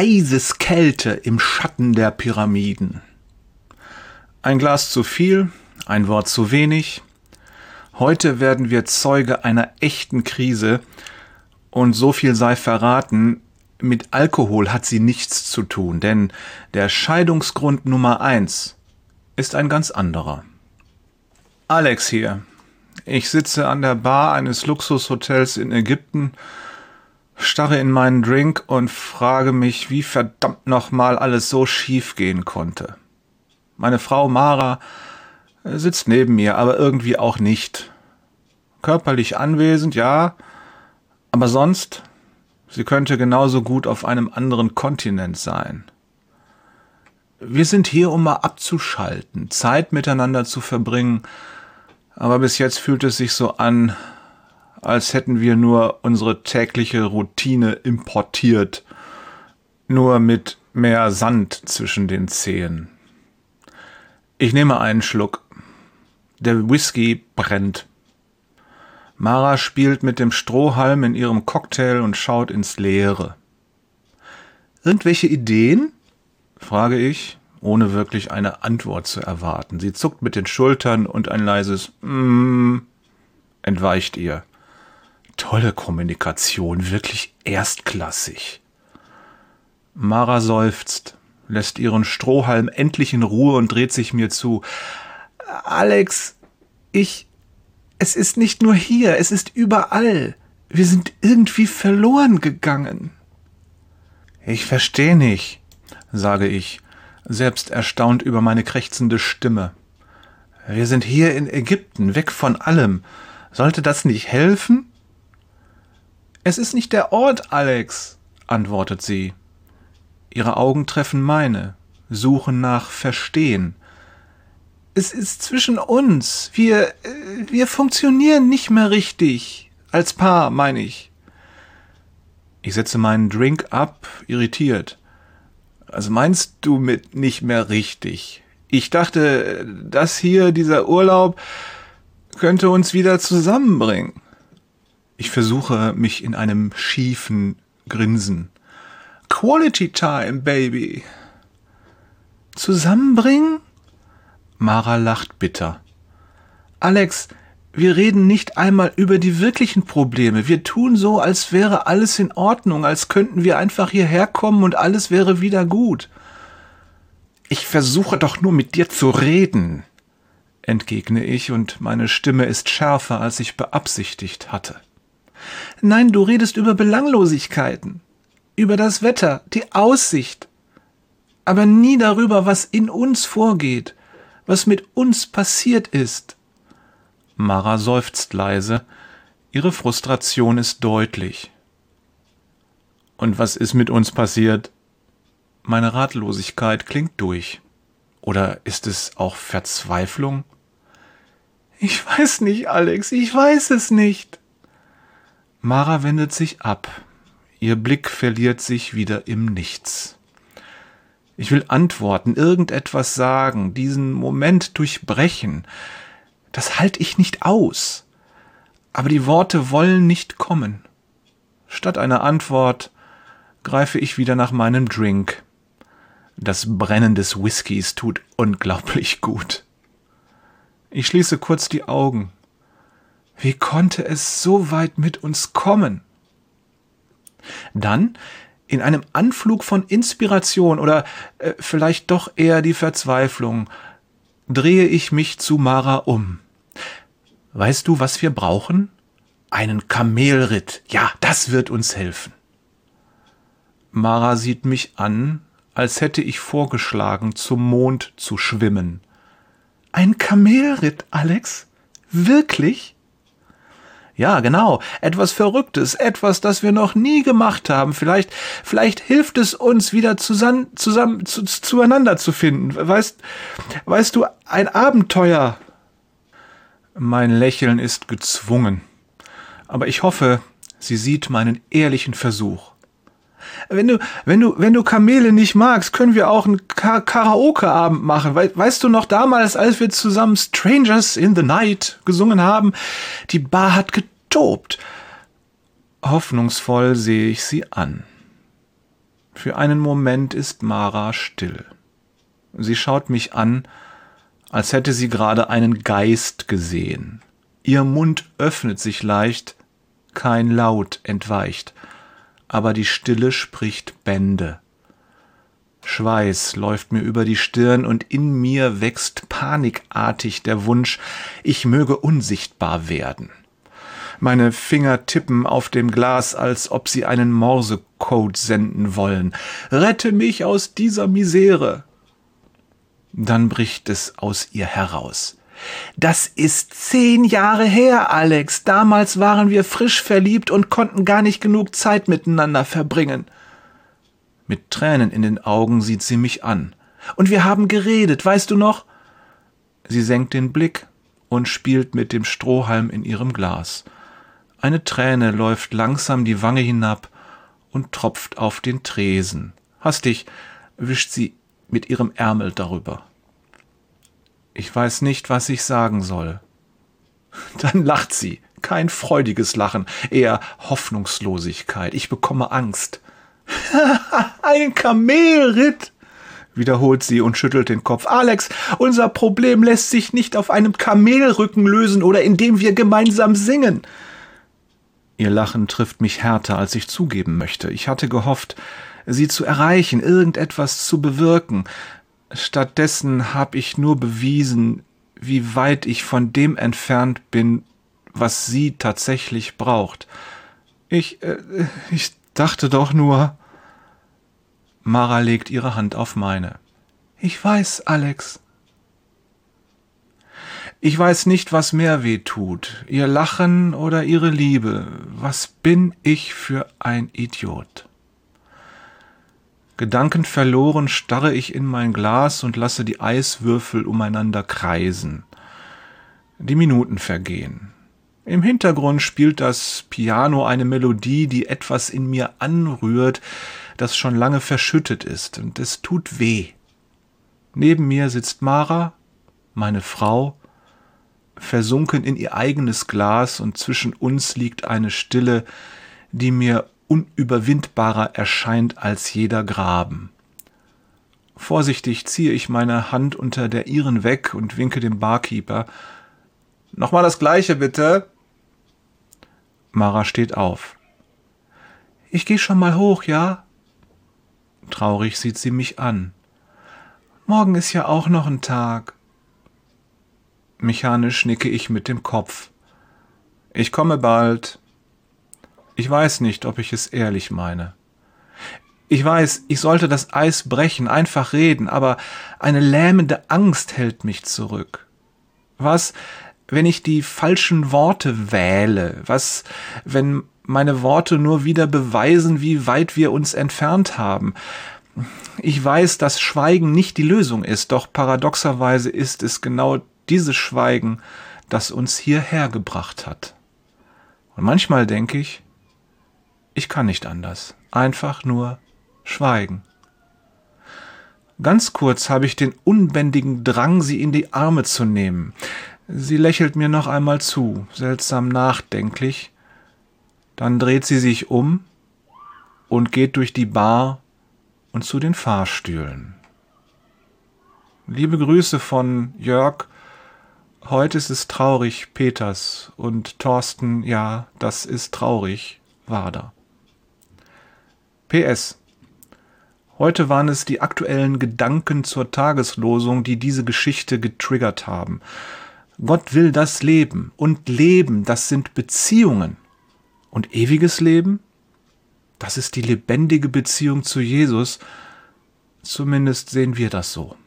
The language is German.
Eiseskälte im Schatten der Pyramiden. Ein Glas zu viel, ein Wort zu wenig. Heute werden wir Zeuge einer echten Krise und so viel sei verraten, mit Alkohol hat sie nichts zu tun, denn der Scheidungsgrund Nummer 1 ist ein ganz anderer. Alex hier. Ich sitze an der Bar eines Luxushotels in Ägypten, starre in meinen Drink und frage mich, wie verdammt nochmal alles so schief gehen konnte. Meine Frau Mara sitzt neben mir, aber irgendwie auch nicht. Körperlich anwesend, ja, aber sonst, sie könnte genauso gut auf einem anderen Kontinent sein. Wir sind hier, um mal abzuschalten, Zeit miteinander zu verbringen, aber bis jetzt fühlt es sich so an, als hätten wir nur unsere tägliche Routine importiert, nur mit mehr Sand zwischen den Zehen. Ich nehme einen Schluck. Der Whisky brennt. Mara spielt mit dem Strohhalm in ihrem Cocktail und schaut ins Leere. Irgendwelche Ideen? Frage ich, ohne wirklich eine Antwort zu erwarten. Sie zuckt mit den Schultern und ein leises entweicht ihr. Tolle Kommunikation, wirklich erstklassig. Mara seufzt, lässt ihren Strohhalm endlich in Ruhe und dreht sich mir zu. Alex, es ist nicht nur hier, es ist überall. Wir sind irgendwie verloren gegangen. Ich verstehe nicht, sage ich, selbst erstaunt über meine krächzende Stimme. Wir sind hier in Ägypten, weg von allem. Sollte das nicht helfen? Es ist nicht der Ort, Alex, antwortet sie. Ihre Augen treffen meine, suchen nach Verstehen. Es ist zwischen uns. Wir funktionieren nicht mehr richtig. Als Paar, meine ich. Ich setze meinen Drink ab, irritiert. Also meinst du mit nicht mehr richtig? Ich dachte, das hier, dieser Urlaub, könnte uns wieder zusammenbringen. Ich versuche mich in einem schiefen Grinsen. Quality Time, Baby. Zusammenbringen? Mara lacht bitter. Alex, wir reden nicht einmal über die wirklichen Probleme. Wir tun so, als wäre alles in Ordnung, als könnten wir einfach hierher kommen und alles wäre wieder gut. Ich versuche doch nur mit dir zu reden, entgegne ich, und meine Stimme ist schärfer, als ich beabsichtigt hatte. Nein, du redest über Belanglosigkeiten, über das Wetter, die Aussicht, aber nie darüber, was in uns vorgeht, was mit uns passiert ist. Mara seufzt leise, ihre Frustration ist deutlich. Und was ist mit uns passiert? Meine Ratlosigkeit klingt durch. Oder ist es auch Verzweiflung? Ich weiß nicht, Alex, ich weiß es nicht. Mara wendet sich ab. Ihr Blick verliert sich wieder im Nichts. Ich will antworten, irgendetwas sagen, diesen Moment durchbrechen. Das halte ich nicht aus. Aber die Worte wollen nicht kommen. Statt einer Antwort greife ich wieder nach meinem Drink. Das Brennen des Whiskys tut unglaublich gut. Ich schließe kurz die Augen. Wie konnte es so weit mit uns kommen? Dann, in einem Anflug von Inspiration oder vielleicht doch eher die Verzweiflung, drehe ich mich zu Mara um. Weißt du, was wir brauchen? Einen Kamelritt. Ja, das wird uns helfen. Mara sieht mich an, als hätte ich vorgeschlagen, zum Mond zu schwimmen. Ein Kamelritt, Alex? Wirklich? Ja, genau. Etwas Verrücktes, etwas, das wir noch nie gemacht haben. Vielleicht hilft es uns, wieder zueinander zu finden. Weißt du, ein Abenteuer. Mein Lächeln ist gezwungen. Aber ich hoffe, sie sieht meinen ehrlichen Versuch. Wenn du Kamele nicht magst, können wir auch einen Karaoke-Abend machen. Weißt du noch damals, als wir zusammen Strangers in the Night gesungen haben? Die Bar hat getobt. Hoffnungsvoll sehe ich sie an. Für einen Moment ist Mara still. Sie schaut mich an, als hätte sie gerade einen Geist gesehen. Ihr Mund öffnet sich leicht, kein Laut entweicht, aber die Stille spricht Bände. Schweiß läuft mir über die Stirn und in mir wächst panikartig der Wunsch, ich möge unsichtbar werden. Meine Finger tippen auf dem Glas, als ob sie einen Morsecode senden wollen. Rette mich aus dieser Misere! Dann bricht es aus ihr heraus. Das ist 10 Jahre her, Alex. Damals waren wir frisch verliebt und konnten gar nicht genug Zeit miteinander verbringen. Mit Tränen in den Augen sieht sie mich an. Und wir haben geredet, weißt du noch? Sie senkt den Blick und spielt mit dem Strohhalm in ihrem Glas. Eine Träne läuft langsam die Wange hinab und tropft auf den Tresen. Hastig wischt sie mit ihrem Ärmel darüber. Ich weiß nicht, was ich sagen soll. Dann lacht sie. Kein freudiges Lachen, eher Hoffnungslosigkeit. Ich bekomme Angst. Ein Kamelritt, wiederholt sie und schüttelt den Kopf. Alex, unser Problem lässt sich nicht auf einem Kamelrücken lösen oder indem wir gemeinsam singen. Ihr Lachen trifft mich härter, als ich zugeben möchte. Ich hatte gehofft, sie zu erreichen, irgendetwas zu bewirken. Stattdessen habe ich nur bewiesen, wie weit ich von dem entfernt bin, was sie tatsächlich braucht. Ich dachte doch nur... Mara legt ihre Hand auf meine. Ich weiß, Alex. Ich weiß nicht, was mehr weh tut, ihr Lachen oder ihre Liebe. Was bin ich für ein Idiot? Gedankenverloren starre ich in mein Glas und lasse die Eiswürfel umeinander kreisen. Die Minuten vergehen. Im Hintergrund spielt das Piano eine Melodie, die etwas in mir anrührt, das schon lange verschüttet ist, und es tut weh. Neben mir sitzt Mara, meine Frau, versunken in ihr eigenes Glas, und zwischen uns liegt eine Stille, die mir unüberwindbarer erscheint als jeder Graben. Vorsichtig ziehe ich meine Hand unter der ihren weg und winke dem Barkeeper. »Nochmal das Gleiche, bitte!« Mara steht auf. »Ich gehe schon mal hoch, ja?« Traurig sieht sie mich an. »Morgen ist ja auch noch ein Tag.« Mechanisch nicke ich mit dem Kopf. »Ich komme bald.« Ich weiß nicht, ob ich es ehrlich meine. Ich weiß, ich sollte das Eis brechen, einfach reden, aber eine lähmende Angst hält mich zurück. Was, wenn ich die falschen Worte wähle? Was, wenn meine Worte nur wieder beweisen, wie weit wir uns entfernt haben? Ich weiß, dass Schweigen nicht die Lösung ist, doch paradoxerweise ist es genau dieses Schweigen, das uns hierher gebracht hat. Und manchmal denke ich, ich kann nicht anders, einfach nur schweigen. Ganz kurz habe ich den unbändigen Drang, sie in die Arme zu nehmen. Sie lächelt mir noch einmal zu, seltsam nachdenklich. Dann dreht sie sich um und geht durch die Bar und zu den Fahrstühlen. Liebe Grüße von Jörg. Heute ist es traurig, Peters, und Thorsten, ja, das ist traurig, Wader. PS. Heute waren es die aktuellen Gedanken zur Tageslosung, die diese Geschichte getriggert haben. Gott will das Leben, und Leben, das sind Beziehungen. Und ewiges Leben? Das ist die lebendige Beziehung zu Jesus. Zumindest sehen wir das so.